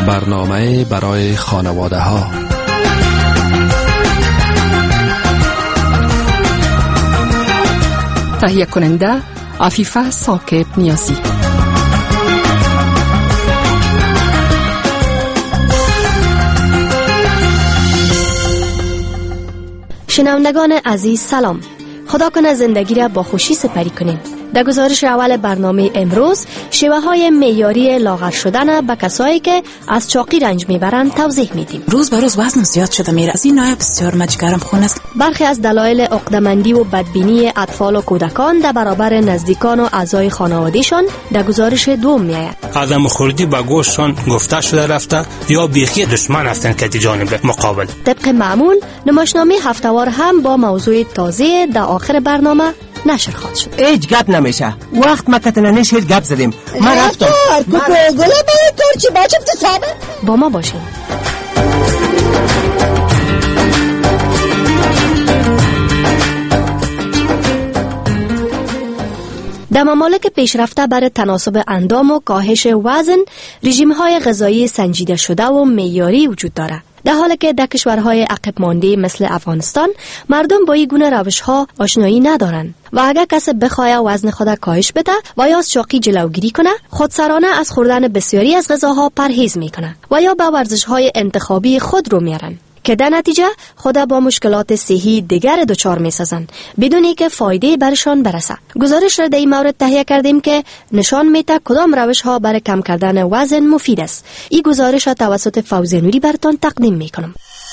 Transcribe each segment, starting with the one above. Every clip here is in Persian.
برنامه برای خانواده ها. تهیه کننده عفیفه ثاقب نیازی. شنوندگان عزیز سلام. خدا کنه زندگی را با خوشی سپری کنیم. در گزارش اول برنامه امروز شیوه های معیاری لاغر شدن به کسایی که از چاقی رنج میبرند توضیح میدیم. روز به روز وزنم زیاد شده میره. از این نوع بسیار مجگرم خون است. برخی از دلایل عقده‌مندی و بدبینی اطفال و کودکان در برابر نزدیکان و اعضای خانوادهشان در گزارش دوم میآید. آدم خوردی با گوشتشان گفته شده رفته یا بیخی دشمن هستند که جانب مقابل. طبق معمول نمایشنامه هفته‌وار هم با موضوع تازه در آخر برنامه نشر خواهد شد. هیچ گپ نمیشه. وقت ما کتنانش هیچ گپ زدیم. من رفتم. با ما باشین. در ممالک پیشرفته برای تناسب اندام و کاهش وزن رژیم‌های غذایی سنجیده شده و معیاری وجود دارد. در حالی که در کشورهای عقب مانده مثل افغانستان مردم با این گونه روش‌ها آشنایی ندارند و اگر کسی بخواد وزن خود کاهش بده و یا از چاقی جلوگیری کنه، خودسرانه از خوردن بسیاری از غذاها پرهیز میکنه و یا به ورزش‌های انتخابی خود رو میارن که در نتیجه خود با مشکلات صحی دیگر دچار می‌سازند بدون که فایده برشان برسه. گزارش را در این مورد تهیه کردیم که نشان میده کدام روش‌ها برای کم کردن وزن مفید است. این گزارش را توسط فوزی نوری براتون تقدیم میکنم.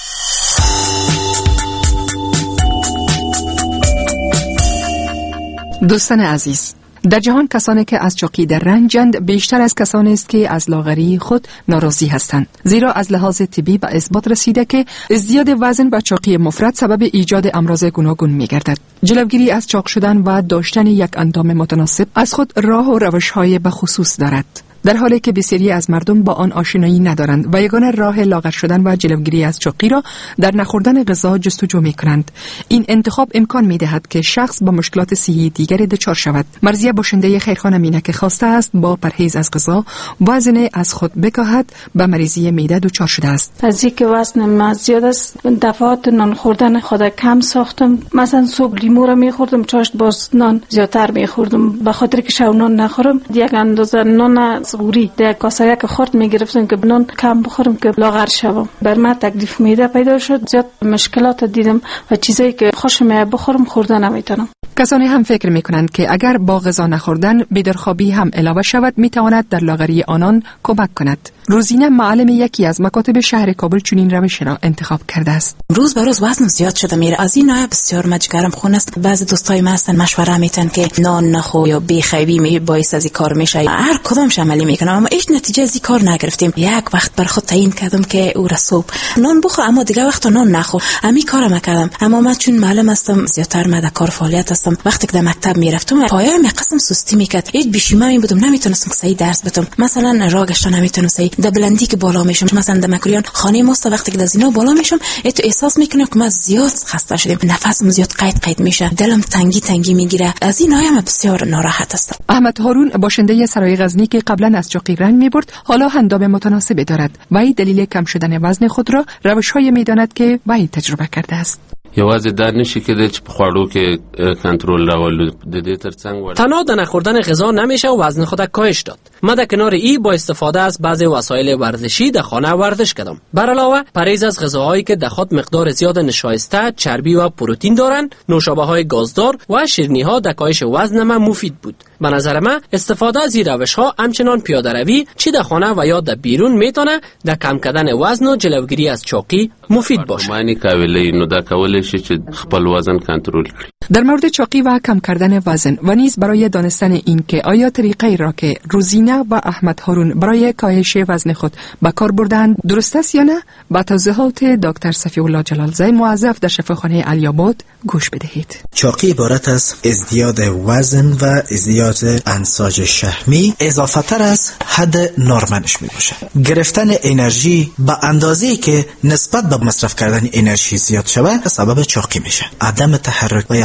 دوستان عزیز، در جهان کسانی که از چاقی در رنجند بیشتر از کسانی است که از لاغری خود ناراضی هستند، زیرا از لحاظ طبی به اثبات رسیده که ازدیاد وزن و چاقی مفرط سبب ایجاد امراض گوناگون می‌گردد. جلوگیری از چاق شدن و داشتن یک اندام متناسب از خود راه و روش‌های بخصوص دارد، در حالی که بسیاری از مردم با آن آشنایی ندارند و یگانه راه لاغر شدن و جلوگیری از چاقی را در نخوردن غذا جستجو می‌کنند. این انتخاب امکان می‌دهد که شخص با مشکلات صحی دیگری دچار شود. مرضیه باشنده خیرخانه مینه که خواسته است با پرهیز از غذا وزن از خود بکاهد به مریضی معده دچار شده است. از اینکه وزنم زیاد است، دفعات نان خوردن خود کم ساختم. مثلا صبح لیمو را می‌خوردم، چاشت باز نان زیادتر می‌خوردم به خاطر که شب نان نخورم. یک اندازه نان زوری در کاسه یک خورد میگرفتم که نان کم بخورم که لاغر شوم. بر من تکلیف معده پیدا شد، زیاد مشکلات دیدم و چیزایی که خوشم بخورم خوردن نمیتونم. کسانی هم فکر میکنند که اگر با غذا نخوردن بی‌درخوابی هم علاوه شود میتواند در لاغری آنان کمک کند. روزینه معلم یکی از مکاتب شهر کابل چنین روش را انتخاب کرده است. روز به روز وزنم زیاد شده میره. از این نوع بسیار مجگرم خون است. بعضی دوستای من هستن مشوره میتن که نان نخور یا بیخیبی می باعث از این کار میشه. هر کدامش عملی میکنم اما هیچ نتیجه از این کار نگرفتیم. یک وقت بر خود تعیین کردم که او را صبح نان بخور اما دیگه وقت نان نخور. همین کارم کردم. اما من چون معلم هستم زیادتر من در کار فعالیت هستم، وقتی که در مکتب میرفتم پایه می قسم سستی میکرد. هیچ بیشیمه بودم، نمیتونستم صحیح درس بدم. مثلا راگشتا نمیتونم صحیح در بلندی که بالا میشم، مثلا در مکریان خانه ماست وقتی که در زینا بالا میشم تو احساس میکنم که من زیاد خسته شدم، نفسم زیاد قید میشه، دلم تنگی میگیره. از این نوع بسیار ناراحت هستم. احمد هارون باشنده سرای غزنی که قبلا از چاقی رنج میبرد حالا اندام متناسب دارد و این دلیل کم شدن وزن خود را روش‌های میداند که وی تجربه کرده است. یوازې دا نشي کېدای چې په خوړو کې کنټرول راولو. د دې ترڅنګ تنها د نخوردن غذا نمیشه و وزن خود کاهش داد. من در کنار ای با استفاده از بعضی وسایل ورزشی در خانه ورزش کردم. بر علاوه پرهیز از غذاهایی که در خود مقدار زیاد نشایسته، چربی و پروتئین دارند، نوشابه‌های گازدار و شیرینی‌ها در کاهش وزن من مفید بود. به نظر من استفاده از این روش‌ها همچنان پیاده روی چه در خانه و یا در بیرون میتونه در کم کردن وزن و جلوگیری از چاقی مفید باشه. معنی کاولی نو دا کولای شي چې خپل وزن کنټرول کړي. در مورد چاقی و کم کردن وزن و نیز برای دانستن این که آیا طریقه را که روزینه و احمد هارون برای کاهش وزن خود به کار بردند درست است یا نه، با توضیحات دکتر صفی الله جلالزی موظف در شفاخانه علی‌آباد گوش بدهید. چاقی عبارت از ازدیاد وزن و ازدیاد انساج شحمی اضافه تر از حد نورمالش می باشه. گرفتن انرژی به اندازه‌ای که نسبت به مصرف کردن انرژی زیاد شود سبب چاقی میشه. عدم تحرک و یا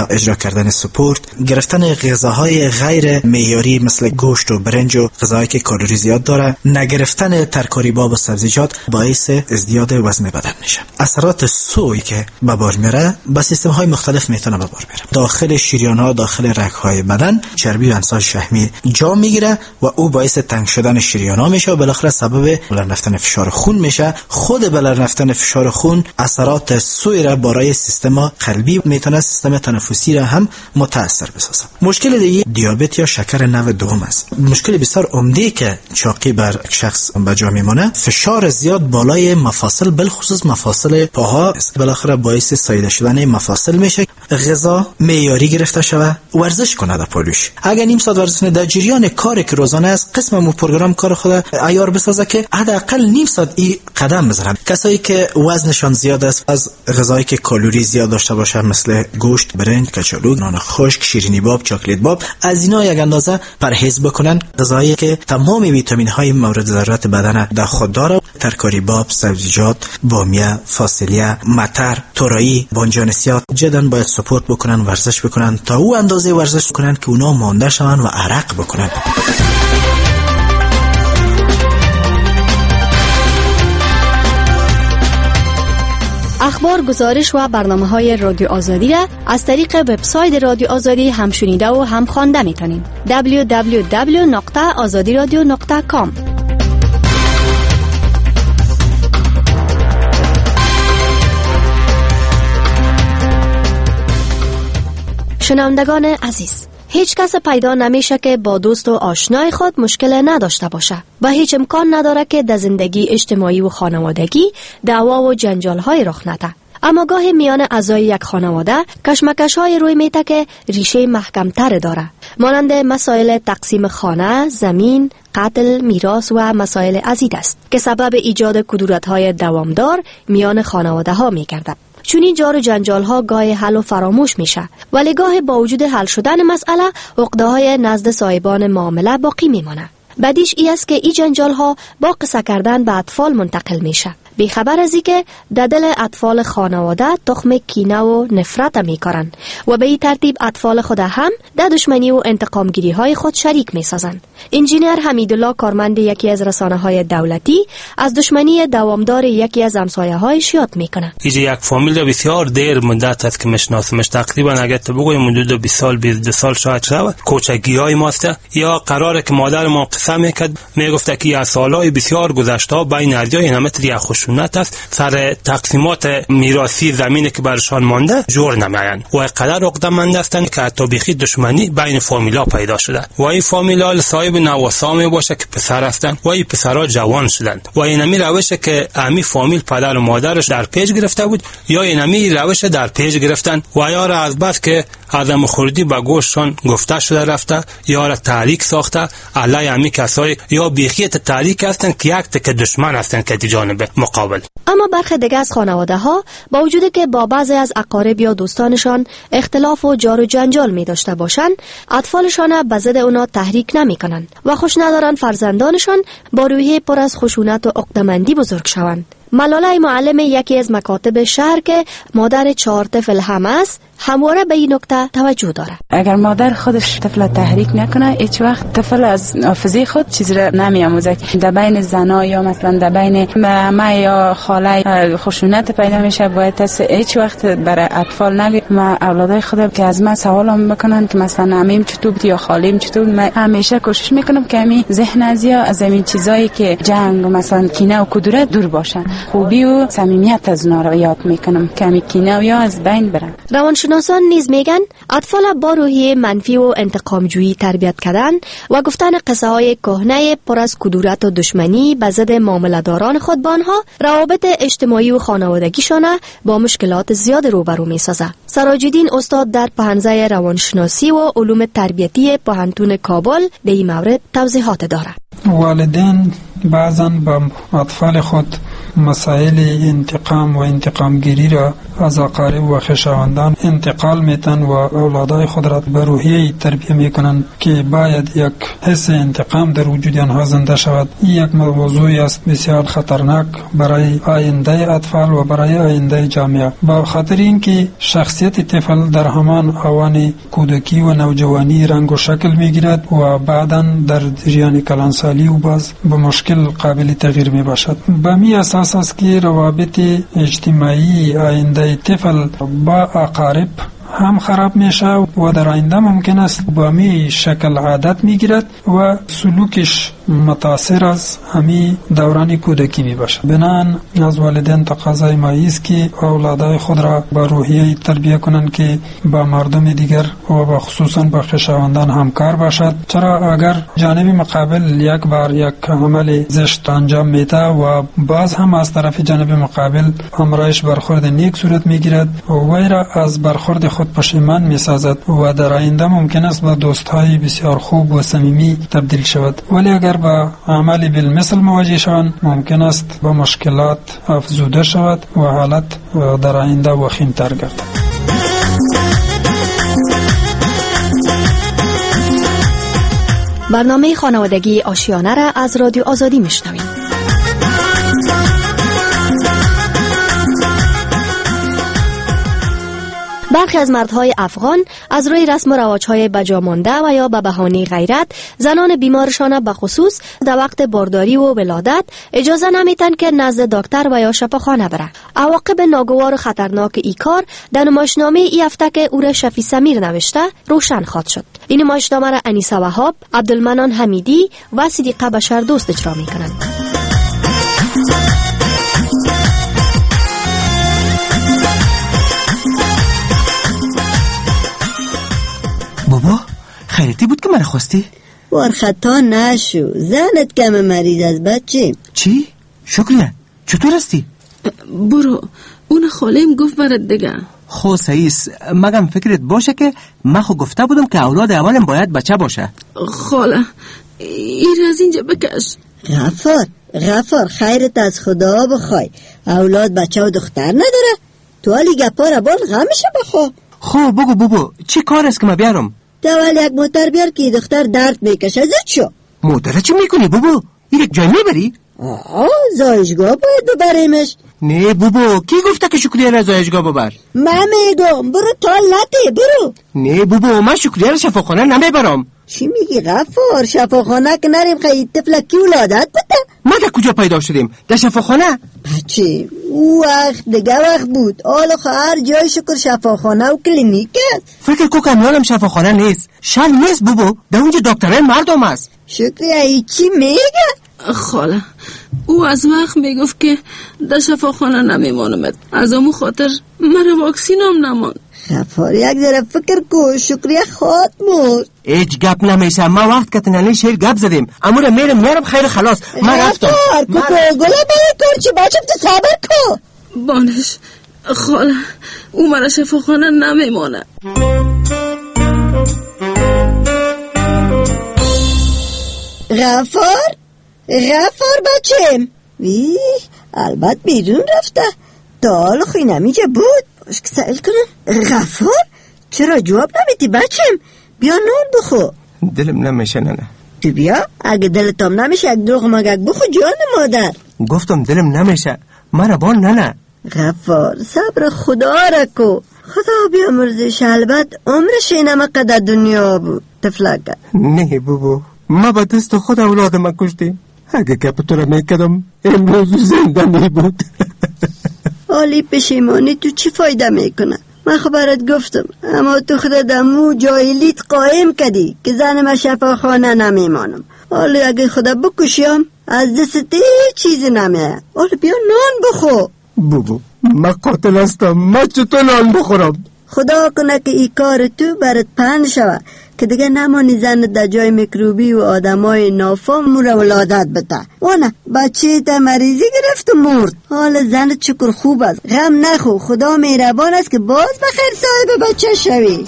اجرا کردن سپورت، گرفتن غذاهای غیر معیاری مثل گوشت و برنج و غذاهایی که کالری زیاد داره، نگرفتن ترکاری‌باب و سبزیجات باعث ازدیاد وزن بدن میشه. اثرات سوی که به بار میره با سیستم‌های مختلف میتونه به بار بیاره. داخل شریان‌ها، داخل رگ‌های بدن چربی و انساج شحمی جا میگیره و او باعث تنگ شدن شریان‌ها میشه و بالاخره سبب بالا رفتن فشار خون میشه. خود بالا رفتن فشار خون اثرات سوی را برای سیستم قلبی میتونه سیستم تنفسی را هم متاثر بسازه. مشکل دیگه دیابت یا شکر نوع دوم است. مشکل بسیار عمده که چاقی بر شخص به جا میمونه، فشار زیاد بالای مفاصل، بالخصوص مفاصل پاها است. بالاخره باعث ساییده شدن مفاصل میشه. غذا معیاری گرفته شوه، ورزش کنه در پالوش. اگر نیم ساعت ورزش کنه در جریان کار که روزانه است، قسم مو پروگرام کار خود عیار بسازه که حداقل نیم ساعت این قدم بزنن. کسایی که وزنشان زیاد است، از غذایی که کالری زیاد داشته باشه مثل گوشت، برنج، کچالو، نان خشک، شیرینی باب، چاکلیت باب، از اینا یک اندازه پرهیز بکنن. غذایی که تمام ویتامین های مورد ضرورت بدن در خود داره، ترکاری باب، سبزیجات، بامیه، فاصلیه، مطر، تورایی، بانجانسیات، جدا باید سپورت بکنن، ورزش بکنن تا او اندازه ورزش کنن که اونا مانده شون و عرق بکنن. اخبار، گزارش و برنامه‌های رادیو آزادی را از طریق وبسایت رادیو آزادی هم شنیده و هم خوانده می‌تونید. www.azadiradio.com. شنوندگان عزیز، هیچ کس پیدا نمیشه که با دوست و آشنای خود مشکل نداشته باشه و هیچ امکان نداره که در زندگی اجتماعی و خانوادگی دعوا و جنجال های رخ نده. اما گاهی میان اعضای یک خانواده کشمکش های روی میته که ریشه محکم تر داره، مانند مسائل تقسیم خانه، زمین، قتل، میراث و مسائل عدید است که سبب ایجاد کدورت های دوامدار میان خانواده ها میگردد. چون این جار و جنجال ها گاهی حل و فراموش میشه، ولی گاهی با وجود حل شدن مسئله عقده های نزد صاحبان معامله باقی میمانه. بدیش ای است که این جنجال ها با قصه کردن به اطفال منتقل میشه، بیخبر از اینکه در دل اطفال خانواده تخم کینه و نفرت میکارن و به این ترتیب اطفال خود هم در دشمنی و انتقامگیری های خود شریک میسازن. انجینیر حمیدالله، کارمند یکی از رسانه های دولتی، از دشمنی دوامدار یکی از همسایه هایش یاد میکنه. اینجا یک فامیل بسیار دیر مدت است که میشناسمش، تقریبا اگر تو بگویم حدود 20 سال 22 سال شاید شود. کوچگی های ماست. یا قراره که مادر ما قسم میکرد، میگفت که از سالهای بسیار گذشته بین ازیا این همه تری خشونت است، سر تقسیمات میراثی زمینی که برشان مانده جور نمیاین و قدر عقده‌مند هستند که حتی بیخی دشمنی بین فامیلا پیدا شده و این فامیلا صاحب نواسا می باشه که پسر هستند و این پسرها جوان شدند و این همی روشه که امی فامیل پدر و مادرش در پیش گرفته بود یا این همی روش در پیش گرفتن و یا را از بس که آدم خوردی با گوششان گفته شده رفته یا را تحریک ساخته علیه امی کسایی یا بیخیت تحریک هستند که یک تک دشمن هستند که جانب مقابل. اما برخی دیگه از خانواده ها با وجودی که با بعضی از اقارب یا دوستانشان اختلاف و جار و جنجال می داشته باشند، اطفالشان به ضد اونا تحریک نمی کنند و خوش ندارن فرزندانشان با روحیه پر از خشونت و عقده‌مندی بزرگ شوند. ملاله معلم یکی از مکاتب شهر که مادر 4 طفل هم است، همواره به این نکته توجه داره. اگر مادر خودش طفل تحریک نکنه، هیچ وقت طفل از حافظه خود چیزی را نمی‌آموزه. در بین زنا یا مثلا در بین ما یا خاله خشونت پیدا میشه، باید هیچ وقت برای اطفال نگی. ما اولادای خودم که از من سوال میکنن که مثلا امیم چطور بود یا خالیم چطور، من همیشه کوشش میکنم که همین ذهن از این چیزایی که جنگ مثلا کینه و کدورت دور باشن. خوبی و صمیمیت از اونا رو یاد میکنم که همین کینه و یا از بین برن. روانشناسان نیز میگن اطفال با روحیه منفی و انتقامجویی تربیت کردن و گفتن قصه های کهنه پر از کدورت و دشمنی به ضد معامله‌داران خود با آنها روابط اجتماعی و خانوادگیشان با مشکلات زیاد روبرو میسازه. سراج‌الدین استاد در پهنزه روانشناسی و علوم تربیتی پوهنتون کابل به این مورد توضیحات دارد. والدین بعضا با اطفال خود مسائل انتقام و انتقامگیری را از اقارب و خویشاوندان انتقال میتن و اولادای خود را به روحیه تربیه میکنند که باید یک حس انتقام در وجود آنها زنده شود. یک موضوعی است بسیار خطرناک برای آینده اطفال و برای آینده جامعه، با خاطر اینکه شخصیت طفل در همان اوان کودکی و نوجوانی رنگ و شکل میگیرد و بعدا در جریان کلانسالی و باز به مشکل قابل تغییر می باشد. به می اساس است که روابط اجتماعی آینده طفل با اقارب هم خراب میشه و در آینده ممکن است با می شکل عادت میگیرد و سلوکش متاثر از همی دوران کودکی می باشد. بنان از والدین تقاضای ما است که اولادای خود را با روحیه تربیه کنند که با مردم دیگر و با خصوصا با خویشاوندان همکار باشد، چرا اگر جانب مقابل یک بار یک عمل زشت انجام میده و باز هم از طرف جانب مقابل امرایش برخورد نیک صورت میگیرد و وی را از برخورد خود پشیمان میسازد و در آینده ممکن است با دوستهای بسیار خوب و صمیمی تبدیل شود. ولی اگر با عمل بالمثل مواجه شوند ممکن است با مشکلات افزوده شود و حالت در آینده وخیم‌تر گردد. برنامه خانوادگی آشیانه را از رادیو آزادی میشنوید. برخی از مردهای افغان از روی رسم و رواج‌های بجامانده و یا به بهانه غیرت زنان بیمارشان به خصوص در وقت بارداری و ولادت اجازه نمیتن که نزد دکتر و یا شفاخانه بره. عواقب ناگوار و خطرناک این کار در نمایشنامه ای هفته که او را شفیع سمیر نوشته روشن خواهد شد. این نمایشنامه را انیسه وهاب، عبدالمنان حمیدی و صدیقه بشر دوست اجرا میکنند. بابا خیرتی بود که من خواستی؟ بار خطا نشو، زنت کم مریض از بچه. چی؟ شکریه، چطور هستی؟ برو، اون خالیم گفت برات دیگه. خو سعیس، مگم فکرت باشه که من خو گفته بودم که اولاد اولم باید بچه باشه. خاله این از اینجا بکش. غفار خیرت از خدا بخوای، اولاد بچه و دختر نداره؟ تو حالی گپا را بال غمشه بخوا. خب بگو بابا چی کار است که ما بیارم؟ دوال یک موتر بیار که دختر درد میکشه. زد شو. موتر چی میکنی بابا؟ یک جای میبری؟ زایشگاه باید ببریمش. نه بابا کی گفته که شکریه را زایشگاه ببر؟ من میگم برو تالته برو. نه بابا من شکریه را شفاخانه نمیبرم. چی میگی غفار؟ شفاخانه که نریم خیلی طفل کی ولادت بده؟ ما در کجا پیدا شدیم؟ در شفاخانه؟ بچه او وقت دیگه وقت بود. حالا هر جای شکر شفاخانه و کلینیک است. فکر کو کامیالم شفاخانه نیست. شل نیست بابا، در اونجا دکترای مردم است. شکریه چی میگه؟ خاله او از وقت میگفت که در شفاخانه نمیمانمت، از امو خاطر من واکسینم نماند. غفار یک ذره فکر کو، شکریه خواد مرد. هیچ گپ نمیشه، ما وقت که تنهایی شیر گپ زدیم. امور میرم خیر خلاص. من رفتم. غفار کو گله برای کار چی بچم تو صبر کو. بانش خاله او مرا شفاخانه نمیمانه. غفار بچم البته بیرون رفته. تا حالا خوی نمیجه بود. باش که سئل کنم. غفار چرا جواب نمیدی بچم؟ بیا نون بخو. دلم نمیشه نه. تو بیا اگه دلتم نمیشه یک دروغ مگک بخو جان مادر. گفتم دلم نمیشه مرا بان نه. غفار صبر خدا را کو، خدا بیامرزش. البته عمرش اینم قدر دنیا بود تفلکه. نه بابا ما با دست خود اولادم کشتیم. اگه گپ تو را میکردم امروز زنده می بود. حالی پشیمانی تو چی فایده میکنه؟ من خبرت گفتم اما تو خود دمو جاهلیت قائم کردی که زن ما شفاخانه نمیمانم. حالی اگه خدا بکشیم از دست چیزی نمیه. حالی بیا نان بخو. بابا من قاتل هستم، من چطور نان بخورم؟ خدا کنه که ای کار تو برات پند شوه که دیگه نمانی زن در جای میکروبی و آدمای نافام مورا ولادت بده. ونه بچه تا مریضی گرفت و مرد. حال زن چکر خوب است، غم نخو، خدا مهربان است که باز بخیر صاحب بچه شوی.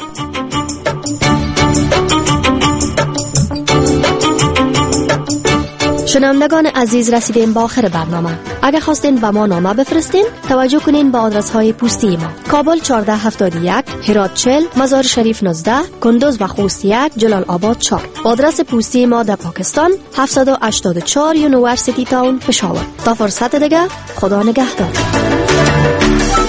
شنوندگان عزیز، رسیدیم به آخر برنامه. اگر خواستین به ما نامه بفرستین، توجه کنین به آدرس های پستی ما: کابل 1471، هرات 40، مزار شریف 19، کندوز و خوست 1، جلال آباد 4. آدرس پستی ما در پاکستان 784 یونیورسیتی تاون، پشاور. تا فرصت دیگه، خدا نگهدار.